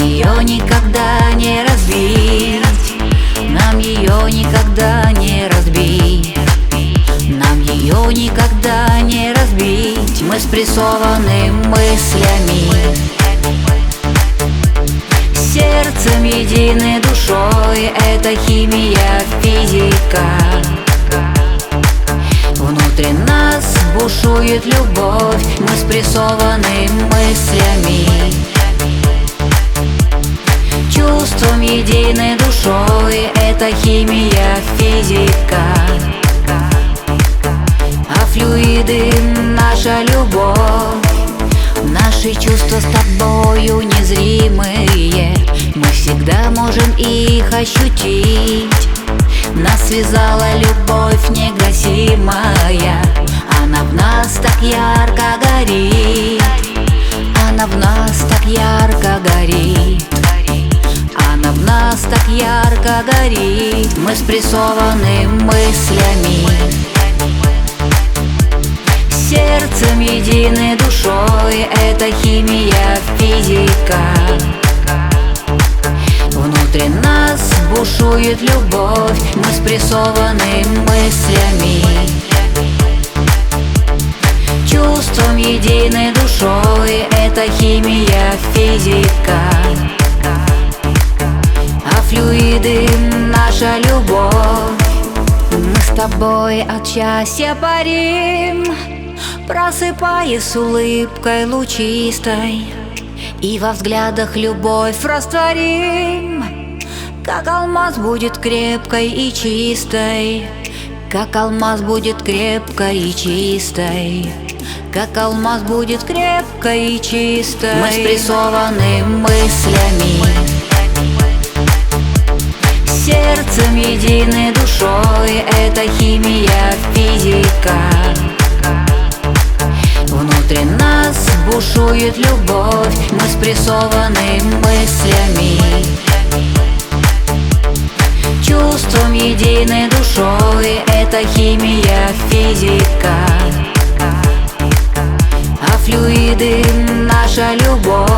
ее никогда не разбить, нам ее никогда не разбить, нам ее никогда не разбить. Мы спрессованы мыслями, сердцем единой душой. Это химия, физика. Внутри нас бушует любовь. Мы спрессованы мыслями, чувством единой душой. Это химия, физика. А флюиды — наша любовь. Наши чувства с тобою незримые, мы всегда можем их ощутить. Нас связала любовь негасимая, она в нас так ярко горит, она в нас так ярко горит, она в нас так ярко горит. Мы спрессованы мыслями, сердцем единой душой. Это химия, физика. Внутри нас бушует любовь. Мы спрессованы мыслями, чувством единой душой. Это химия, физика. А флюиды — наша любовь. Мы с тобой от счастья парим, просыпаясь с улыбкой лучистой, и во взглядах любовь растворим. Как алмаз будет крепкой и чистой, как алмаз будет крепкой и чистой, как алмаз будет крепкой и чистой. Мы спрессованы мыслями, сердцем единой душой. Это химия, физика. Внутри нас бушует любовь. Мы спрессованы мыслями, чувством единой душой. Это химия, физика. А флюиды — наша любовь.